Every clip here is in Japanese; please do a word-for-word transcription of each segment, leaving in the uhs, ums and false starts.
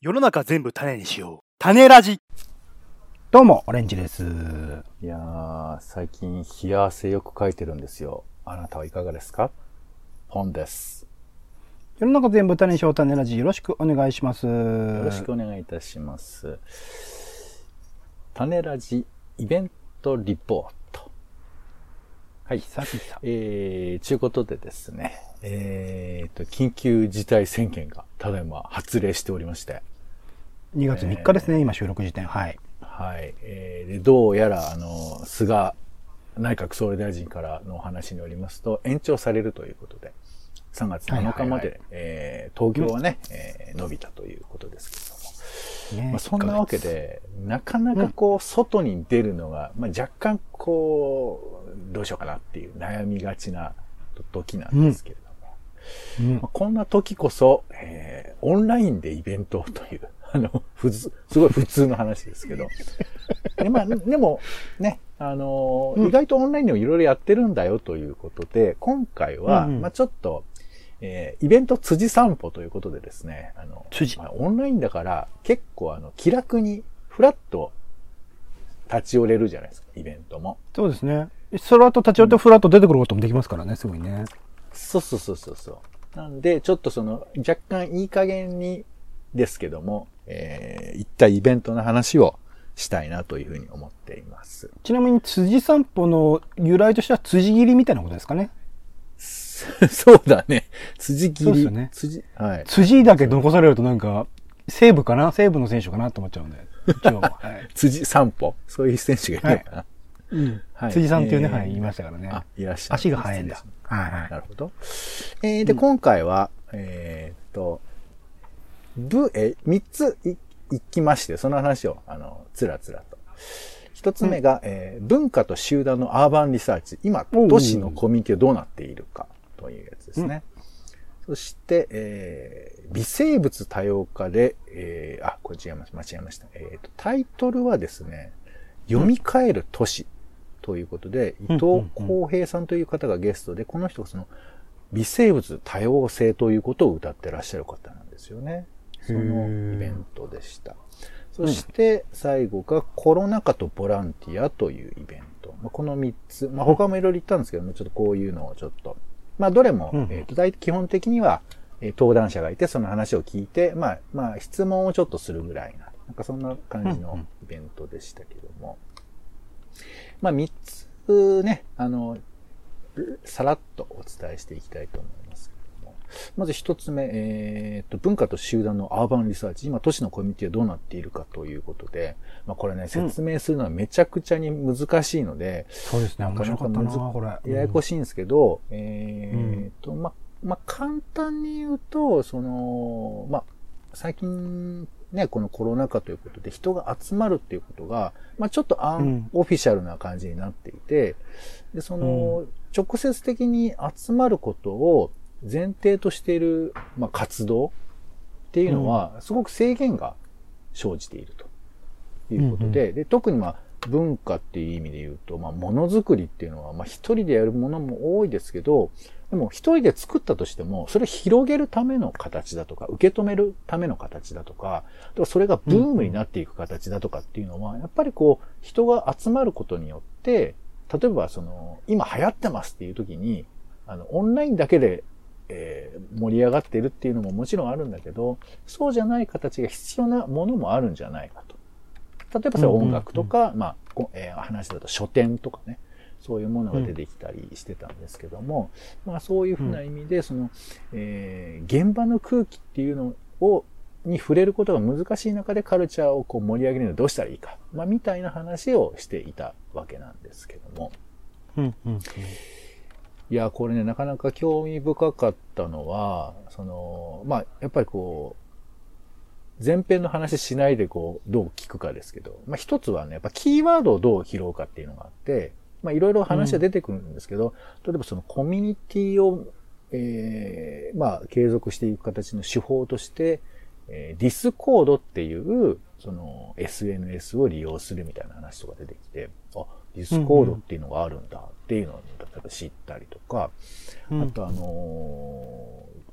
世の中全部種にしよう。種ラジ。 どうも、オレンジです。 いやー、最近冷や汗よく書いてるんですよ。あなたはいかがですか？本です。 世の中全部種にしよう、種ラジ。よろしくお願いします。 よろしくお願いいたします。種ラジイベントリポート。はい。 久々。 えー、ちゅうことでですね、えーと、緊急事態宣言がただいま発令しておりまして。 にがつみっかですね、えー、今収録時点。はい。 はい。えー、で、どうやら、あの、菅内閣総理大臣からのお話によりますと、延長されるということで、さんがつなのかまで、はいはいはい、えー、東京はね、うん、えー、伸びたということですけれども。ね、まあ、そんなわけで、なかなかこう、外に出るのが、まあ、若干こう、どうしようかなっていう悩みがちな時なんですけれども。うんうんまあ、こんな時こそ、えー、オンラインでイベントという、あの、ふず、すごい普通の話ですけど。で、まあ、でも、ね、あの、うん、意外とオンラインでもいろいろやってるんだよということで、今回は、うんうん、まあちょっと、えー、イベント辻散歩ということでですね、あの、まあ、オンラインだから結構あの、気楽にフラッと立ち寄れるじゃないですか、イベントも。 そうですね。その後立ち寄ってフラッと出てくることもできますからね、すごいね。 そうそうそうそうそう。なんで、ちょっとその、若干いい加減にですけども、えー、一体イベントの話をしたいなというふうに思っています。 ちなみに辻散歩の由来としては辻切りみたいなことですかね。 そうだね。辻切り。 そうですよね。 辻、はい。 辻だけ残されるとなんか、西武かな西武の選手かなと思っちゃうんで。一応、はい、 辻散歩そういう選手がいるのかな、 はいうんはい、辻さんっていうね、えー、はい、言いましたからね。 あ、いらっしゃる。 足が速いんだ。 はいはい。なるほど。えー、で、うん、今回は、えー、っと、部、え、三つい、いきまして、その話を、あの、つらつらと。一つ目が、うんえー、文化と集団のアーバンリサーチ。今、都市のコミュニティはどうなっているかというやつですね。うん、そして、えー、微生物多様化で、えー、あ、これ違いました。間違えました。えーと、タイトルはですね、読み替える都市ということで、うん、伊藤浩平さんという方がゲストで、この人がその、微生物多様性ということを歌ってらっしゃる方なんですよね。そのイベントでした。そして最後がコロナ禍とボランティアというイベント。まあ、このみっつ、まあ、他もいろいろ言ったんですけども、ちょっとこういうのをちょっと、まあどれも、うん、えっと、大体基本的には登壇者がいてその話を聞いて、まあまあ質問をちょっとするぐらいな、なんかそんな感じのイベントでしたけども。まあみっつね、あの、さらっとお伝えしていきたいと思いますけども。まず一つ目、えー、と、文化と集団のアーバンリサーチ。今、都市のコミュニティはどうなっているかということで、まあこれね、説明するのはめちゃくちゃに難しいので、 うん、そうですね、面白かったな、これ。 ややこしいんですけど、うん、えーと、まあ、まあ、簡単に言うと、その、まあ、最近ね、このコロナ禍ということで人が集まるっていうことが、まあ、ちょっとアンオフィシャルな感じになっていて、で、その、直接的に集まることを前提としている、まあ、活動っていうのは、すごく制限が生じているということで、で、特にまあ、文化っていう意味で言うと、まあ、ものづくりっていうのは、まあ、一人でやるものも多いですけど、でも一人で作ったとしても、それを広げるための形だとか、受け止めるための形だとか、それがブームになっていく形だとかっていうのは、やっぱりこう、人が集まることによって、例えばその、今流行ってますっていう時に、あの、オンラインだけで、えー、盛り上がってるっていうのももちろんあるんだけど、そうじゃない形が必要なものもあるんじゃないかと。例えばそれ音楽とか、うんうんうん、まあ、えー、話だと書店とかね、そういうものが出てきたりしてたんですけども、うん、まあそういうふうな意味で、その、えー、現場の空気っていうのを、に触れることが難しい中でカルチャーをこう盛り上げるにはどうしたらいいか、まあみたいな話をしていたわけなんですけども。 うんうんうん、 いや、これね、なかなか興味深かったのは、その、まあやっぱりこう、前編の話しないでこう、どう聞くかですけど、まあ一つはね、やっぱキーワードをどう拾うかっていうのがあって、まあいろいろ話は出てくるんですけど、うん、例えばそのコミュニティを、えー、まあ継続していく形の手法として、えー、ディスコードっていう、その エスエヌエス を利用するみたいな話とか出てきて、あ、ディスコードっていうのがあるんだっていうのを例えば知ったりとか、うん、あとあのー、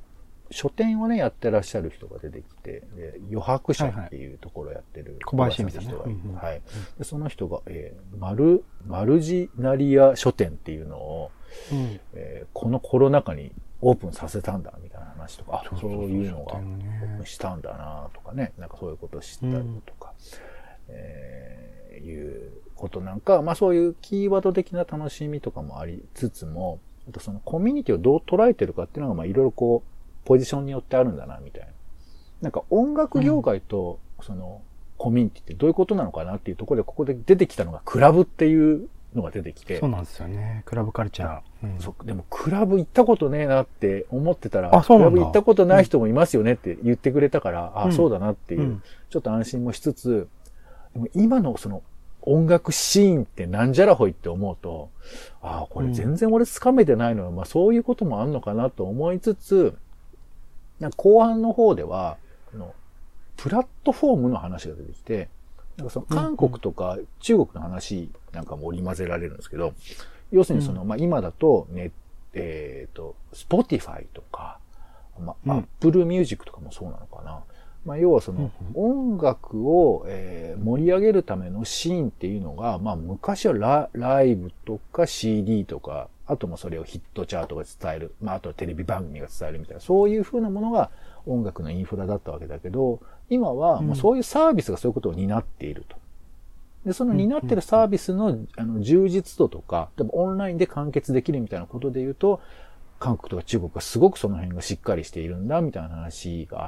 書店をね、やってらっしゃる人が出てきて、で余白社っていうところをやってる、 小林美さん人がいる、 ね。 はい。で、その人が、えー、マル、マルジナリア書店っていうのを、うんえー、このコロナ禍にオープンさせたんだ、みたいな話とか、あ、そういうのがオープンしたんだなとかね、なんかそういうことを知ったりとか、うん、えー、いうことなんか、まあそういうキーワード的な楽しみとかもありつつも、あとそのコミュニティをどう捉えてるかっていうのが、まあいろいろこう、ポジションによってあるんだな、みたいな。なんか音楽業界と、その、コミュニティってどういうことなのかなっていうところで、ここで出てきたのがクラブっていうのが出てきて。 そうなんですよね。クラブカルチャー。 うん、そでもクラブ行ったことねえなって思ってたら、 あ、そうなんだ。 クラブ行ったことない人もいますよねって言ってくれたから、うん、あ、そうだなっていう、うん、ちょっと安心もしつつ、でも今のその音楽シーンってなんじゃらほいって思うと、ああ、これ全然俺つかめてないのは、うん、まあそういうこともあんのかなと思いつつ、なんか後半の方では、のプラットフォームの話が出てきて、なんかその韓国とか中国の話なんかも織り交ぜられるんですけど、要するにその、うん、まあ今だとね、えっ、ー、と、Spotify とか、まあ、うん、Apple Music とかもそうなのかな。まあ要はその音楽を、えー、盛り上げるためのシーンっていうのが、まあ昔は ラ, ライブとか シーディー とか、あともそれをヒットチャートが伝える。まああとはテレビ番組が伝えるみたいな、そういう風なものが音楽のインフラだったわけだけど、今はもうそういうサービスがそういうことを担っていると。で、その担ってるサービスの、あの充実度とか、例えばオンラインで完結できるみたいなことで言うと、韓国とか中国がすごくその辺がしっかりしているんだみたいな話があって、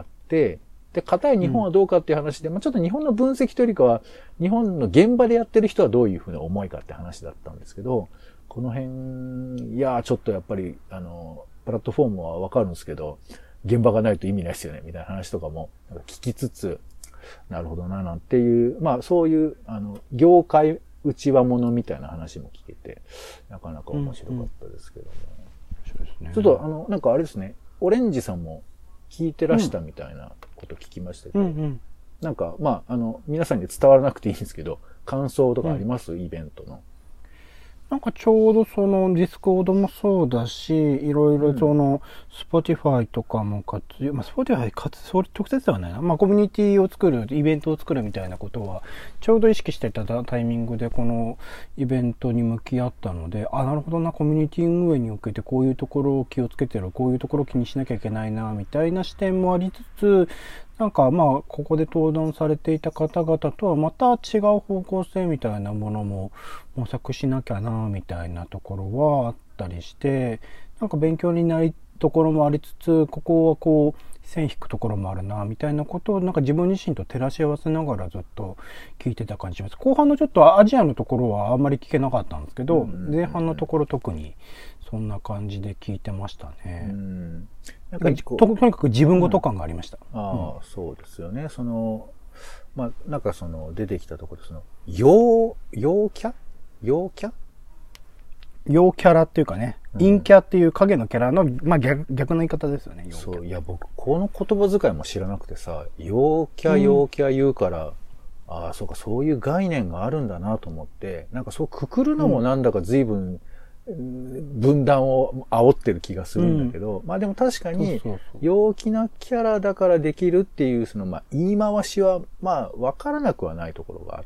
で、片や日本はどうかっていう話で、うん、まあちょっと日本の分析というよりかは、日本の現場でやってる人はどういうふうな思いかって話だったんですけど、この辺、いやーちょっとやっぱり、あの、プラットフォームはわかるんですけど、現場がないと意味ないですよね、みたいな話とかもなんか聞きつつ、なるほどな、なんていう、まあそういう、あの、業界内輪物みたいな話も聞けて、なかなか面白かったですけども。 うんうん、そうですね。 ちょっとあの、なんかあれですね、オレンジさんも聞いてらしたみたいなこと聞きましたけど、うんうん、なんか、まあ、あの、皆さんに伝わらなくていいんですけど、感想とかあります、うん、イベントの。 なんかちょうどそのディスコードもそうだし、いろいろその、スポティファイとかも活用、まあスポティファイ活用、直接ではないな。まあコミュニティを作る、イベントを作るみたいなことは、ちょうど意識してたタイミングでこのイベントに向き合ったので、あ、なるほどな、コミュニティ運営におけてこういうところを気をつけてる、こういうところを気にしなきゃいけないな、みたいな視点もありつつ、なんかまあ、ここで登壇されていた方々とはまた違う方向性みたいなものも模索しなきゃな、みたいなところはあったりして、なんか勉強になるところもありつつ、ここはこう、線引くところもあるな、みたいなことをなんか自分自身と照らし合わせながらずっと聞いてた感じします。後半のちょっとアジアのところはあんまり聞けなかったんですけど、前半のところ特にそんな感じで聞いてましたね。うんなんかと, とにかく自分ごと感がありました。 うん、ああ、うん、そうですよね。その、まあ、なんかその出てきたところで、その、陽、陽キャ陽キャ陽キャラっていうかね、うん、陰キャっていう影のキャラの、まあ逆、逆の言い方ですよね、陽キャ。 そう、いや僕、この言葉遣いも知らなくてさ、陽キャ、陽キャ言うから、うん、ああ、そうか、そういう概念があるんだなと思って、なんかそうくくるのもなんだか随分、うん分断を煽ってる気がするんだけど、うん、まあでも確かに陽気なキャラだからできるっていうそのまあ言い回しはまあわからなくはないところがあって、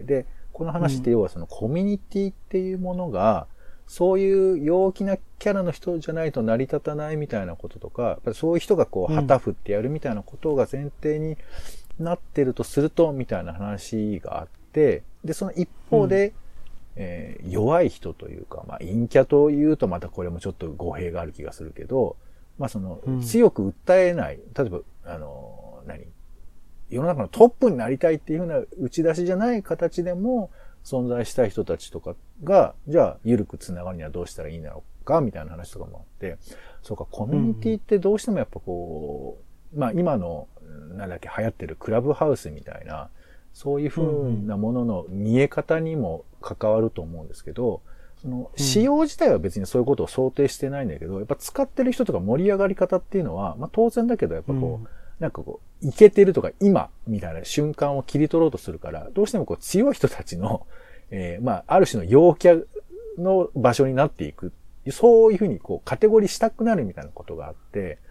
で、この話って要はそのコミュニティっていうものがそういう陽気なキャラの人じゃないと成り立たないみたいなこととか、やっぱりそういう人がこう旗振ってやるみたいなことが前提になってるとするとみたいな話があって、で、その一方で、うんえー、弱い人というか、まあ、陰キャというとまたこれもちょっと語弊がある気がするけど、まあその、うん、強く訴えない、例えば、あの、何世の中のトップになりたいっていうふうな打ち出しじゃない形でも存在したい人たちとかが、じゃあ、緩くつながるにはどうしたらいいんだろうか、みたいな話とかもあって、そうか、コミュニティってどうしてもやっぱこう、まあ今の、なんだっけ、流行ってるクラブハウスみたいな、そういう風なものの見え方にも関わると思うんですけど、その仕様自体は別にそういうことを想定してないんだけど、やっぱ使ってる人とか盛り上がり方っていうのは、まあ当然だけどやっぱこう、うん、なんかこう、いけてるとか今みたいな瞬間を切り取ろうとするから、どうしてもこう強い人たちの、えー、まあある種の陽キャの場所になっていく。そういう風にこうカテゴリーしたくなるみたいなことがあって、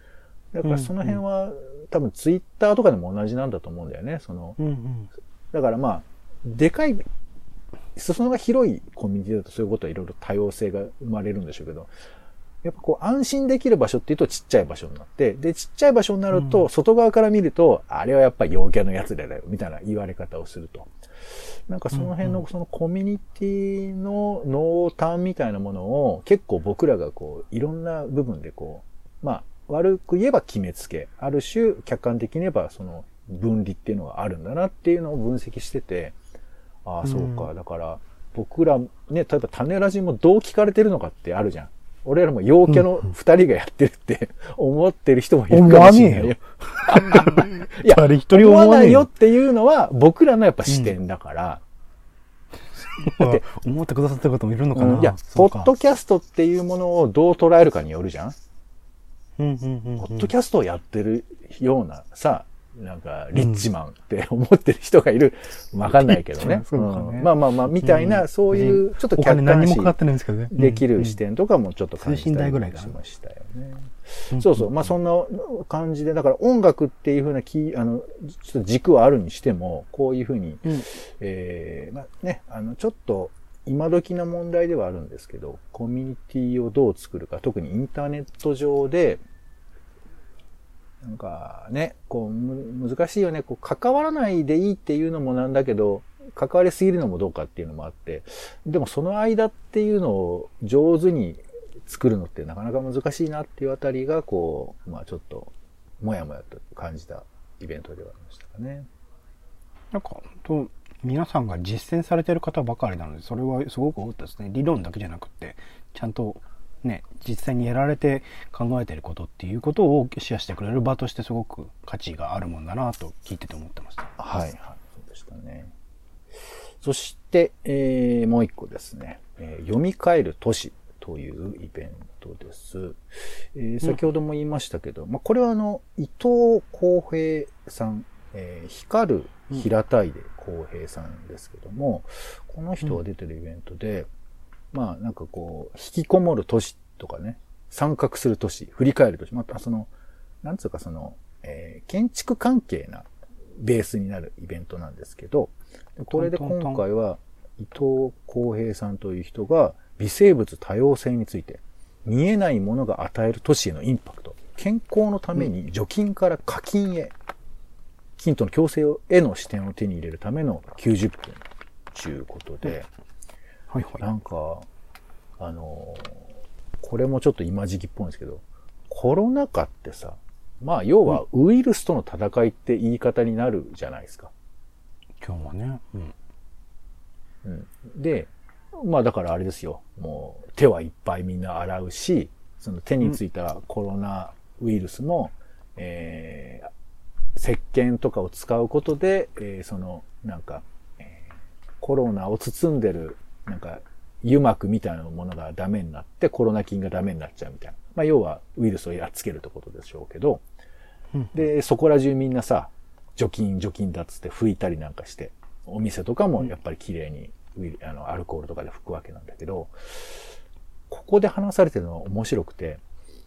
だからその辺は、うんうん、多分ツイッターとかでも同じなんだと思うんだよね。その、うんうん、だからまあ、でかい、裾野が広いコミュニティだとそういうことはいろいろ多様性が生まれるんでしょうけど、やっぱこう安心できる場所っていうとちっちゃい場所になって、で、ちっちゃい場所になると、外側から見ると、うん、あれはやっぱり陽キャのやつらだよ、みたいな言われ方をすると。なんかその辺のそのコミュニティの濃淡みたいなものを結構僕らがこう、いろんな部分でこう、まあ、悪く言えば決めつけ、ある種客観的に言えばその分離っていうのがあるんだなっていうのを分析してて、ああ、そうか。だから、僕ら、ね、例えば種ラジもどう聞かれてるのかってあるじゃん。俺らも陽キャの二人がやってるって思ってる人もいるかもしれないよ。 思わねえよ。いや、 思わないよっていうのは僕らのやっぱ視点だから。 うん、だって、思ってくださってる方もいるのかな、うん、 いや、ポッドキャストっていうものをどう捉えるかによるじゃん。 うんうんうんうん、 ポッドキャストをやってるようなさ、なんか、リッチマンって思ってる人がいる。わかんないけどね。うん、まあまあまあ、みたいな、うん、そういう、ちょっと客観視できる視点とかもちょっと感じたりしましたよね。そうそう。まあそんな感じで、だから音楽っていうふうなキー、あの、ちょっと軸はあるにしても、こういうふうに、うん、えー、まあね、あの、ちょっと、今時な問題ではあるんですけど、コミュニティをどう作るか、特にインターネット上で、なんかね、こう、む、難しいよね。こう、関わらないでいいっていうのもなんだけど、関わりすぎるのもどうかっていうのもあって、でもその間っていうのを上手に作るのってなかなか難しいなっていうあたりが、こう、まあちょっと、もやもやと感じたイベントではありましたかね。 なんか、と、皆さんが実践されてる方ばかりなので、それはすごく多かったですね。理論だけじゃなくて、ちゃんと、ね、実際にやられて考えていることっていうことをシェアしてくれる場としてすごく価値があるもんだなと聞いてて思ってました。 はい、はい、そうでしたね。そして、えー、もう一個ですね、えー、読み替える都市というイベントです。えー、先ほども言いましたけど、うん、まあ、これはあの、伊藤浩平さん、えー、光る平たいで浩平さんですけども、この人が出てるイベントで、うんまあなんかこう、引きこもる都市とかね、参画する都市、振り返る都市、またその、なんつうかその、えー、建築関係なベースになるイベントなんですけど、これで今回は伊藤浩平さんという人が微生物多様性について、見えないものが与える都市へのインパクト、健康のために除菌から課金へ、菌との共生への視点を手に入れるためのきゅうじゅっぷんということで、はいはい、なんか、あのー、これもちょっと今時期っぽいんですけど、コロナ禍ってさ、まあ要はウイルスとの戦いって言い方になるじゃないですか。 今日はね。うん。 うん。で、まあだからあれですよ。もう手はいっぱいみんな洗うし、その手についたコロナウイルスも、うん、えー、石鹸とかを使うことで、えー、その、なんか、えー、コロナを包んでるなんか、油膜みたいなものがダメになって、コロナ菌がダメになっちゃうみたいな。まあ、要は、ウイルスをやっつけるってことでしょうけど、うん、で、そこら中みんなさ、除菌、除菌だっつって拭いたりなんかして、お店とかもやっぱり綺麗にウイル、あの、アルコールとかで拭くわけなんだけど、ここで話されてるのは面白くて、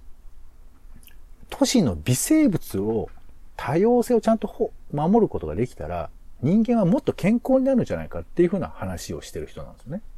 都市の微生物を、多様性をちゃんと守ることができたら、人間はもっと健康になるんじゃないかっていうふうな話をしてる人なんですね。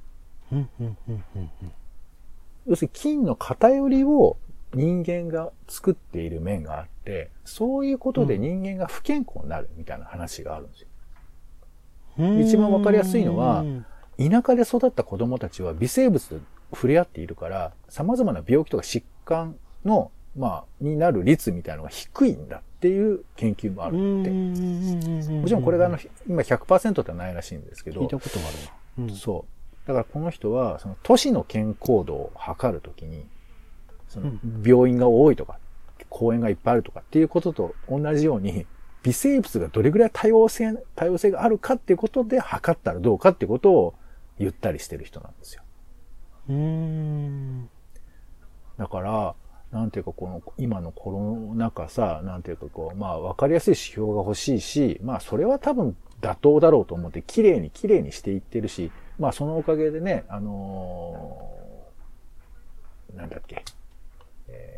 要するに菌の偏りを人間が作っている面があって、そういうことで人間が不健康になるみたいな話があるんですよ。うん、一番わかりやすいのは、田舎で育った子供たちは微生物と触れ合っているから、様々な病気とか疾患の、まあ、になる率みたいなのが低いんだっていう研究もあるって。もちろんこれがあの今 ひゃくパーセント ってないらしいんですけど。 聞いたことがあるな。 うん、そう。だからこの人は、その都市の健康度を測るときに、その病院が多いとか、公園がいっぱいあるとかっていうことと同じように、微生物がどれぐらい多様性、多様性があるかっていうことで測ったらどうかっていうことを言ったりしてる人なんですよ。 うーん。 だから、なんていうかこの今のコロナ禍さ、なんていうかこう、まあ分かりやすい指標が欲しいし、まあそれは多分妥当だろうと思って綺麗に綺麗にしていってるし、まあそのおかげでね、あのー、なんだっけ、え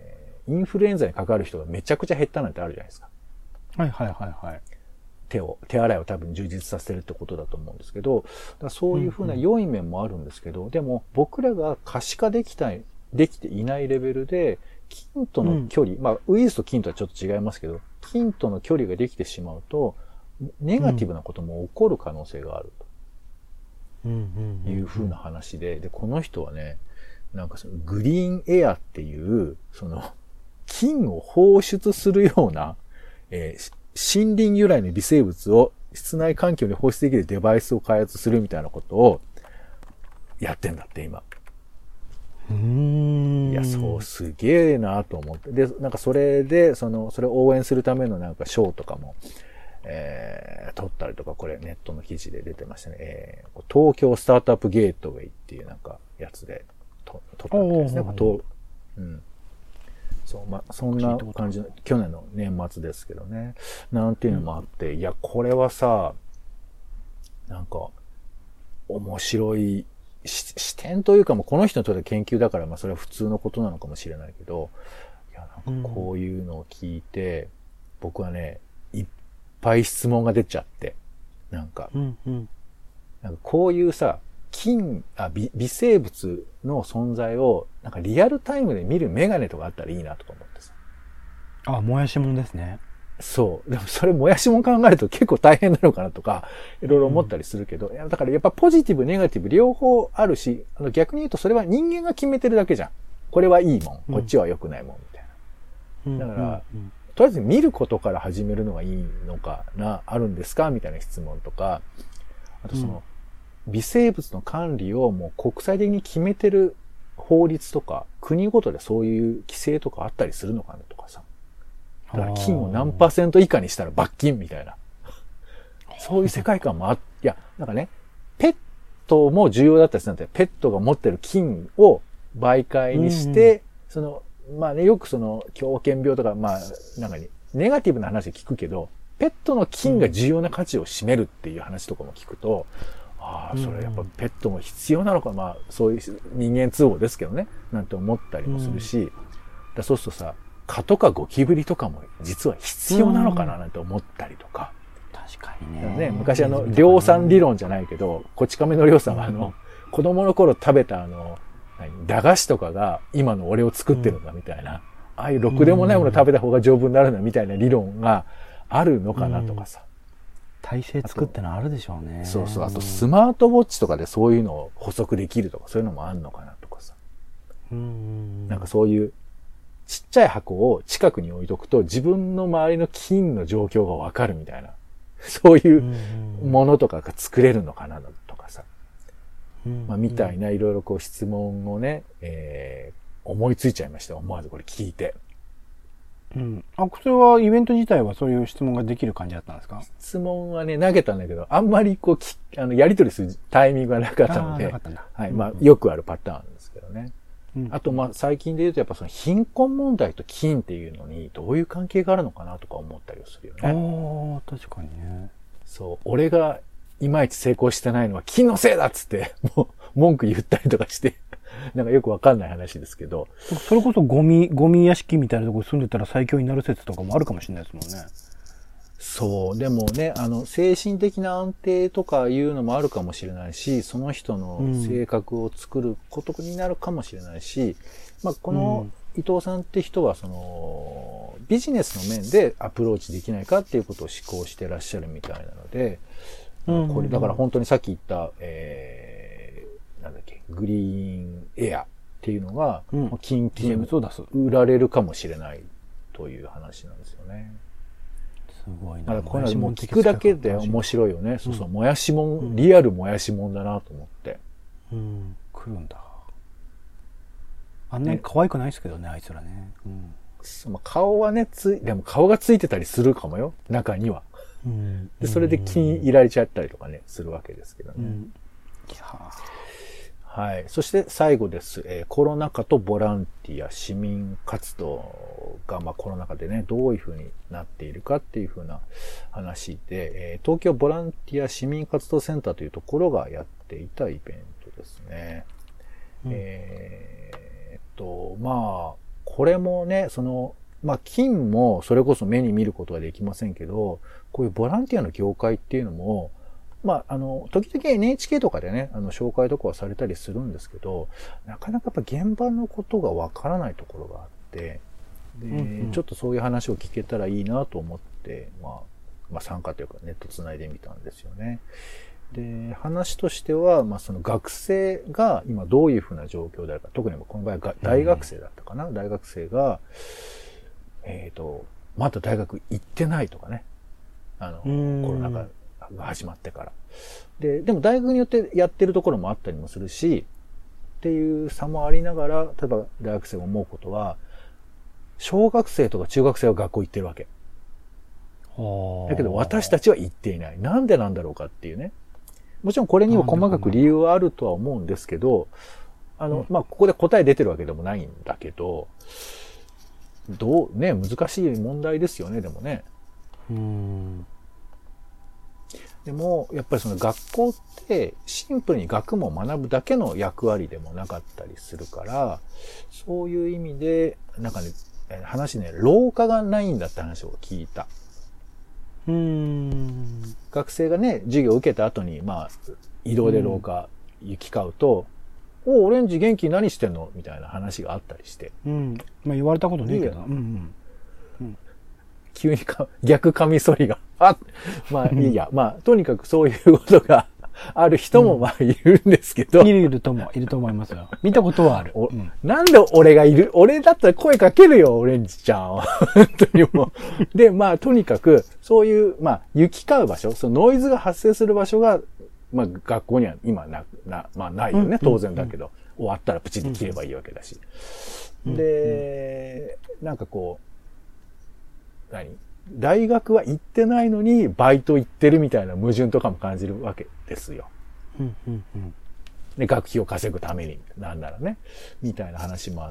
インフルエンザにかかる人がめちゃくちゃ減ったなんてあるじゃないですか。 はいはいはいはい。 手を、手洗いを多分充実させるってことだと思うんですけど、だからそういうふうな良い面もあるんですけど、うんうん、でも僕らが可視化できたい、できていないレベルで、菌との距離、うん、まあウイルスと菌とはちょっと違いますけど、菌との距離ができてしまうと、ネガティブなことも起こる可能性があるというふうな話で、で、この人はね、なんかそのグリーンエアっていう、その、菌を放出するような、えー森林由来の微生物を室内環境に放出できるデバイスを開発するみたいなことをやってんだって今。 うーん。 いや、そうすげえなと思って。で、なんかそれで、その、それを応援するためのなんか賞とかも、えー、取ったりとか、これネットの記事で出てましたね。えー、東京スタートアップゲートウェイっていうなんかやつでと取ったみたいですね。とうん。そう、まあ、そんな感じの、去年の年末ですけどね。なんていうのもあって、うん、いや、これはさ、なんか、面白い視点というか、もうこの人にとっては研究だから、まあ、それは普通のことなのかもしれないけど、いや、なんかこういうのを聞いて、うん、僕はね、いっぱい質問が出ちゃって、なんか、 うんうん、 なんかこういうさ、菌あ微、微生物の存在を、なんかリアルタイムで見るメガネとかあったらいいなとか思ってさ。 あ、もやしもんですね。 そう。でもそれもやしもん考えると結構大変なのかなとか、いろいろ思ったりするけど、うん、だからやっぱポジティブ、ネガティブ両方あるし、あの逆に言うとそれは人間が決めてるだけじゃん。これはいいもん、こっちは良くないもん、みたいな。だから、うんうんうん、とりあえず見ることから始めるのがいいのかな、あるんですかみたいな質問とか、あとその、うん微生物の管理をもう国際的に決めてる法律とか、国ごとでそういう規制とかあったりするのかなとかさ。だから菌を何パーセント以下にしたら罰金みたいな。そういう世界観もあっ、いや、なんかね、ペットも重要だったりするんだよ。ペットが持ってる菌を媒介にして、うんうん、その、まあね、よくその狂犬病とか、まあ、なんかに、ネガティブな話聞くけど、ペットの菌が重要な価値を占めるっていう話とかも聞くと、ああ、それやっぱペットも必要なのか、まあ、そういう人間都合ですけどね、なんて思ったりもするし、うん、だそうするとさ、蚊とかゴキブリとかも実は必要なのかななんて思ったりとか。 うん、確かにね。 ね昔あの、量産理論じゃないけど、こち亀の量産はあの、うん、子供の頃食べたあの、何駄菓子とかが今の俺を作ってるんだみたいな、うん、ああいうろくでもないもの食べた方が丈夫になるんだみたいな理論があるのかなとかさ。うん体制作ってのあるでしょうね。 そうそう。あとスマートウォッチとかでそういうのを補足できるとかそういうのもあんのかなとかさ。 うんなんかそういうちっちゃい箱を近くに置いとくと自分の周りの菌の状況がわかるみたいな。そういうものとかが作れるのかなとかさ。まあみたいないろいろこう質問をね、えー、思いついちゃいました。思わずこれ聞いて。 うん。あ、それはイベント自体はそういう質問ができる感じだったんですか？ 質問はね、投げたんだけど、あんまりこうき、あの、やり取りするタイミングがなかったので、はい。まあ、よくあるパターンですけどね。うん、あと、まあ、最近で言うと、やっぱその貧困問題と菌っていうのに、どういう関係があるのかなとか思ったりするよね。 ああ、確かにね。 そう、俺がいまいち成功してないのは菌のせいだっつって、もう、文句言ったりとかして、なんかよくわかんない話ですけど。 それこそゴミ、ゴミ屋敷みたいなところに住んでたら最強になる説とかもあるかもしれないですもんね。 そう。でもね、あの、精神的な安定とかいうのもあるかもしれないし、その人の性格を作ることになるかもしれないし、うん、まあ、この伊藤さんって人は、その、ビジネスの面でアプローチできないかっていうことを思考してらっしゃるみたいなので、うんうんうん、これ、だから本当にさっき言った、えー、なんだっけ、グリーンエアっていうのが、うん、近々売られるかもしれないという話なんですよね。 すごいな。 だからこれもう聞くだけで面白いよね。うん、そうそう、もやしもん、うん、リアルもやしもんだなと思って。 うん、来るんだ。あんなに可愛くないですけどね、ねあいつらね。うん、 まあ、顔はね、つい、でも顔がついてたりするかもよ、中には。うん、でそれで気に入られちゃったりとかね、するわけですけどね。うん、いやはい。そして最後です。えー、コロナ禍とボランティア、市民活動が、まあ、コロナ禍でね、どういうふうになっているかっていうふうな話で、えー、東京ボランティア市民活動センターというところがやっていたイベントですね。うん、えー、っと、まあ、 これもね、その、まあ、金もそれこそ目に見ることはできませんけど、こういうボランティアの業界っていうのも、まあ、あの、時々 エヌエイチケー とかでね、あの、紹介とかはされたりするんですけど、なかなかやっぱ現場のことがわからないところがあって、で、うんうん、ちょっとそういう話を聞けたらいいなと思って、まあ、まあ、参加というかネットつないでみたんですよね。で、話としては、まあ、その学生が今どういうふうな状況であるか、特にこの場合は大学生だったかな、うん、大学生が、えっと、まだ大学行ってないとかね、あの、コロナ禍が始まってから。で、でも大学によってやってるところもあったりもするし、っていう差もありながら、例えば大学生が思うことは、小学生とか中学生は学校行ってるわけ。だけど私たちは行っていない。なんでなんだろうかっていうね。もちろんこれにも細かく理由はあるとは思うんですけど、あの、まあ、ここで答え出てるわけでもないんだけど、どう、ね、難しい問題ですよね、でもね。 うーん。 でも、やっぱりその学校ってシンプルに学問を学ぶだけの役割でもなかったりするから、そういう意味で、なんかね、話ね、廊下がないんだって話を聞いた。 うーん。 学生がね、授業を受けた後に、まあ、移動で廊下行き交うと、うん、お、オレンジ元気何してんのみたいな話があったりして。 うん。まあ言われたことねえけど。うんうんうん、 急にか逆カミソリが。あまあいいや。まあ、とにかくそういうことがある人もまあいるんですけど。 うん、いるいるとも、いると思いますよ。見たことはある。 うん、なんで俺がいる俺だったら声かけるよ、オレンジちゃんは。本当にもう。で、まあとにかく、そういう、まあ、行き交う場所、そのノイズが発生する場所が、まあ学校には今な、な、まあないよね、当然だけど。終わったらプチッと切ればいいわけだし。で、なんかこう、何大学は行ってないのにバイト行ってるみたいな矛盾とかも感じるわけですよ。 うんうんうん、 で、学費を稼ぐために、なんならね、みたいな話もあって、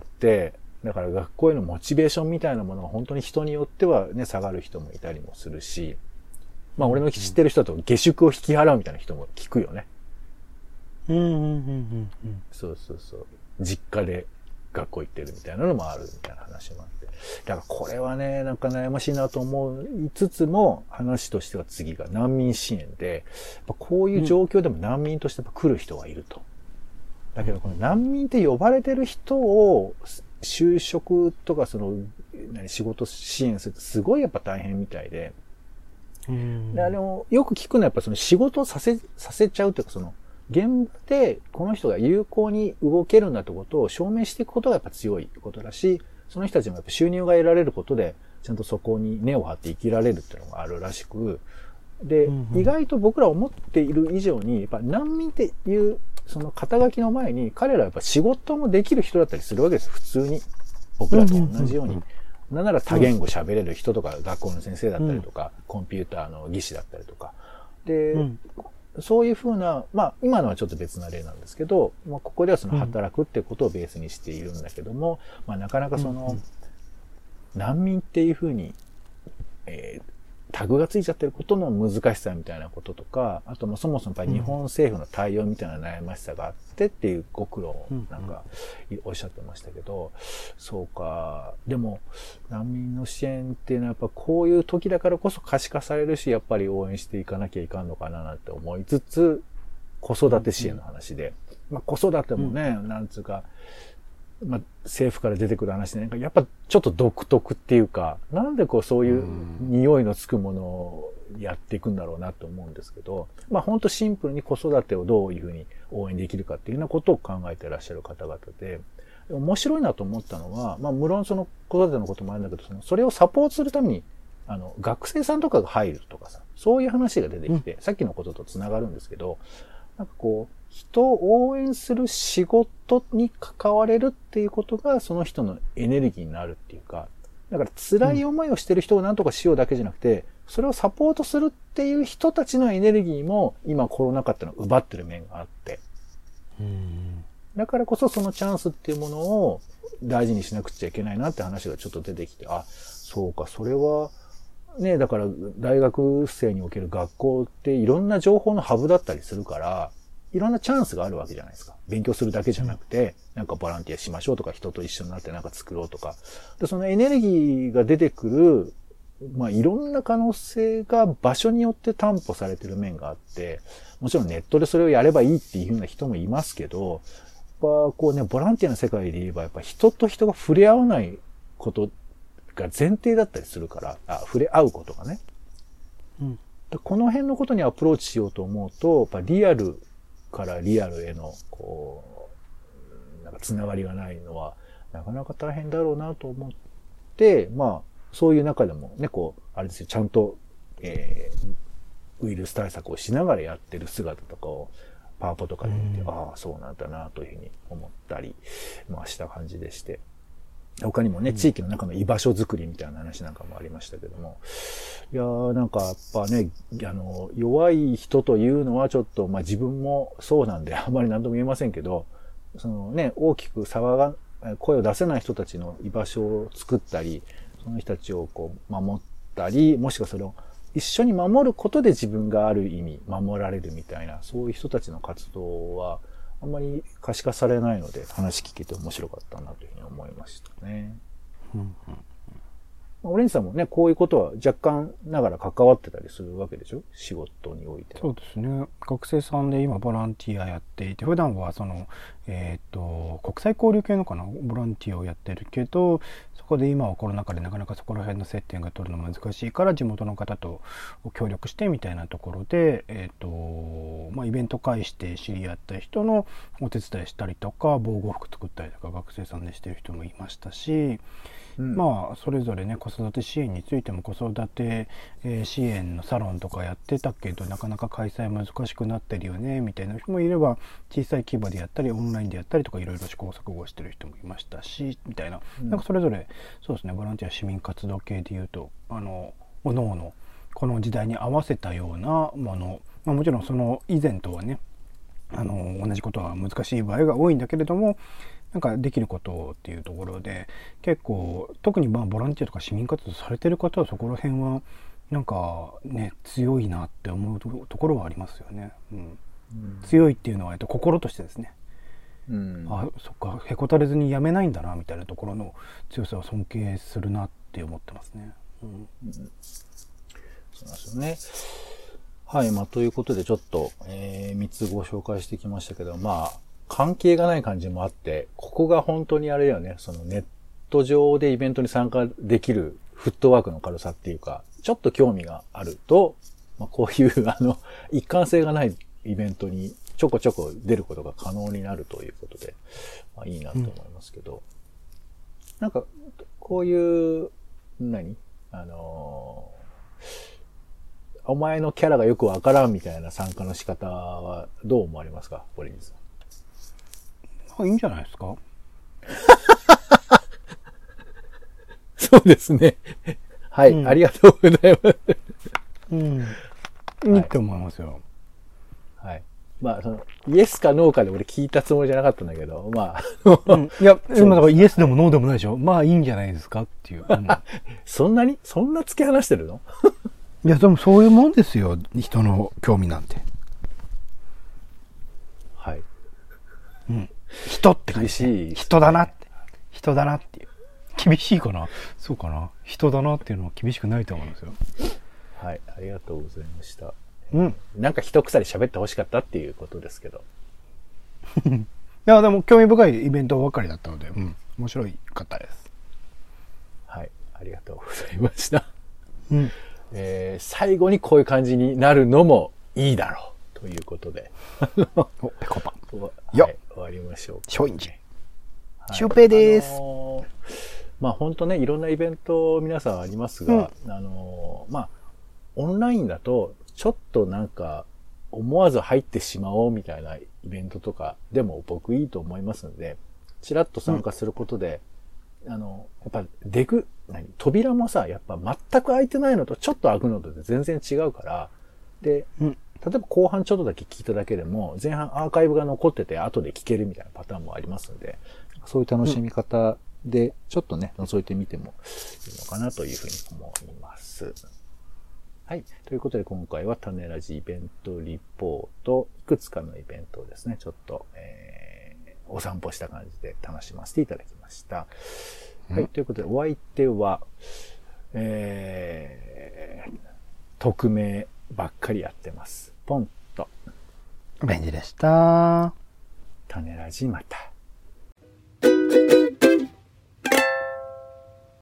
だから学校へのモチベーションみたいなものが本当に人によってはね、下がる人もいたりもするし、まあ俺の知ってる人だと下宿を引き払うみたいな人も聞くよね。 うんうんうんうんうん、 そうそうそう。実家で学校行ってるみたいなのもあるみたいな話もあって。だからこれはね、なんか悩ましいなと思いつつも、話としては次が難民支援で、やっぱこういう状況でも難民としてやっぱ来る人がいると。だけどこの難民って呼ばれてる人を就職とかその仕事支援するってすごいやっぱ大変みたいで。 うんであれもよく聞くのはやっぱその仕事をさせ、させちゃうというかその、現場でこの人が有効に動けるんだってことを証明していくことがやっぱ強いことだし、その人たちもやっぱ収入が得られることで、ちゃんとそこに根を張って生きられるっていうのがあるらしく、で、うんうん、意外と僕ら思っている以上に、やっぱ難民っていうその肩書きの前に彼らはやっぱ仕事もできる人だったりするわけです。普通に。僕らと同じように。なんなら多言語喋れる人とか、学校の先生だったりとか、うん、コンピューターの技師だったりとか。で、うんそういうふうな、まあ、今のはちょっと別な例なんですけど、まあ、ここではその働くってことをベースにしているんだけども、うん、まあ、なかなかその、うん、難民っていうふうに、えー、タグがついちゃってることの難しさみたいなこととか、あともそもそもやっぱり日本政府の対応みたいな悩ましさがあってっていうご苦労をなんかおっしゃってましたけど、そうか、でも難民の支援っていうのはやっぱこういう時だからこそ可視化されるし、やっぱり応援していかなきゃいかんのかななんて思いつつ、子育て支援の話で、まあ子育てもね、なんつうか、まあ、政府から出てくる話で、なんかやっぱちょっと独特っていうか、なんでこうそういう匂いのつくものをやっていくんだろうなと思うんですけど、まあ本当シンプルに子育てをどういうふうに応援できるかっていうようなことを考えていらっしゃる方々で、面白いなと思ったのは、まあ無論その子育てのこともあるんだけど、そのそれをサポートするために、あの、学生さんとかが入るとかさ、そういう話が出てきて、うん、さっきのことと繋がるんですけど、なんかこう、人を応援する仕事に関われるっていうことがその人のエネルギーになるっていうか、だから辛い思いをしてる人を何とかしようだけじゃなくて、それをサポートするっていう人たちのエネルギーも今コロナ禍っていうのを奪ってる面があって、 うんだからこそそのチャンスっていうものを大事にしなくちゃいけないなって話がちょっと出てきて、あ、そうか、それはね、だから大学生における学校っていろんな情報のハブだったりするから、 いろんなチャンスがあるわけじゃないですか。勉強するだけじゃなくて、なんかボランティアしましょうとか、人と一緒になってなんか作ろうとか。で、そのエネルギーが出てくる、まあ、いろんな可能性が場所によって担保されてる面があって、もちろんネットでそれをやればいいっていう風な人もいますけど、やっぱこうね、ボランティアの世界で言えば、やっぱ人と人が触れ合わないことが前提だったりするから、あ、触れ合うことがね。 うん、 この辺のことにアプローチしようと思うと、やっぱリアルからリアルへの、こう、なんかつながりがないのは、なかなか大変だろうなと思って、まあ、そういう中でもね、こう、あれですよ、ちゃんと、えー、ウイルス対策をしながらやってる姿とかを、パワポとかで見て、うん、ああ、そうなんだな、というふうに思ったり、まあ、した感じでして。他にもね、地域の中の居場所づくりみたいな話なんかもありましたけども。いやー、なんかやっぱね、あの、弱い人というのはちょっと、まあ自分もそうなんで、あまり何とも言えませんけど、そのね、大きく騒が、声を出せない人たちの居場所を作ったり、その人たちをこう、守ったり、もしくはそれを一緒に守ることで自分がある意味、守られるみたいな、そういう人たちの活動は、あんまり可視化されないので、話聞けて面白かったなというふうに思いましたね。うんうんうん、オレンジさんもね、こういうことは若干ながら関わってたりするわけでしょ？仕事において。 そうですね。学生さんで今ボランティアやっていて、普段はその、えっと、国際交流系のかな、ボランティアをやってるけど、そこで今はコロナ禍でなかなかそこら辺の接点が取るの難しいから、地元の方と協力してみたいなところで、えっと、まあ、イベント介して知り合った人のお手伝いしたりとか、防護服作ったりとか、学生さんでしてる人もいましたし、うん、まあそれぞれね、子育て支援についても子育て、えー、支援のサロンとかやってたけどなかなか開催難しくなってるよねみたいな人もいれば、小さい規模でやったりオンラインでやったりとかいろいろ試行錯誤してる人もいましたしみたいな、うん、なんかそれぞれそうですね、ボランティア市民活動系でいうとあのおのおのこの時代に合わせたようなもの、まあ、もちろんその以前とはねあの同じことは難しい場合が多いんだけれども、なんかできることっていうところで結構特にまあボランティアとか市民活動されてる方はそこら辺はなんかね強いなって思うところはありますよね。うんうん、強いっていうのは、えっと、心としてですね。うん、あ、そっか、へこたれずにやめないんだなみたいなところの強さを尊敬するなって思ってますね。うんうん、 そうなんですよね。はい、まあということでちょっと、えー、みっつご紹介してきましたけど、まあ関係がない感じもあって、ここが本当にあれだよね、そのネット上でイベントに参加できるフットワークの軽さっていうか、ちょっと興味があると、まあ、こういうあの、一貫性がないイベントにちょこちょこ出ることが可能になるということで、まあいいなと思いますけど、うん、なんか、こういう、何あのー、お前のキャラがよくわからんみたいな参加の仕方はどう思われますか、オレンジさん。 いいんじゃないですか。 そうですね。はい、うん、ありがとうございます。 うん。いいと思いますよ。 はい。まあ、その、イエスかノーかで俺聞いたつもりじゃなかったんだけど、まあ。うん、いや、今だからイエスでもノーでもないでしょ。まあいいんじゃないですかっていう。うん、 そんなにそんな突き放してるのいや、でもそういうもんですよ。人の興味なんて。 はい。 うん。人って感じ。厳しい。人だなって。人だなっていう。厳しいかな？そうかな。人だなっていうのは厳しくないと思うんですよ。 はい。ありがとうございました。 うん。 なんか一鎖喋ってほしかったっていうことですけど。 いや、でも興味深いイベントばかりだったので、うん。面白い方です。 はい。ありがとうございました。 うん。 えー、最後にこういう感じになるのもいいだろうということで。 お、ペコパ。 はい、終わりましょう。 松陰寺。シュウペイです。あのー、まあ本当ね、いろんなイベント皆さんありますが、うん、あのー、まあ、オンラインだと、ちょっとなんか、思わず入ってしまおうみたいなイベントとかでも僕いいと思いますので、ちらっと参加することで、うん、あの、やっぱ、出く、何扉もさ、やっぱ全く開いてないのとちょっと開くのと全然違うから、で、うん、例えば後半ちょっとだけ聞いただけでも、前半アーカイブが残ってて後で聞けるみたいなパターンもありますので、そういう楽しみ方で、ちょっとね、覗いてみてもいいのかなというふうに思います。 はい。ということで今回は種ラジイベントリポート、いくつかのイベントをですね、ちょっと、えー、お散歩した感じで楽しませていただきました。はい。ということでお相手は、えー、匿名ばっかりやってます。ポンと。 ベンジでした。 種ラジまた。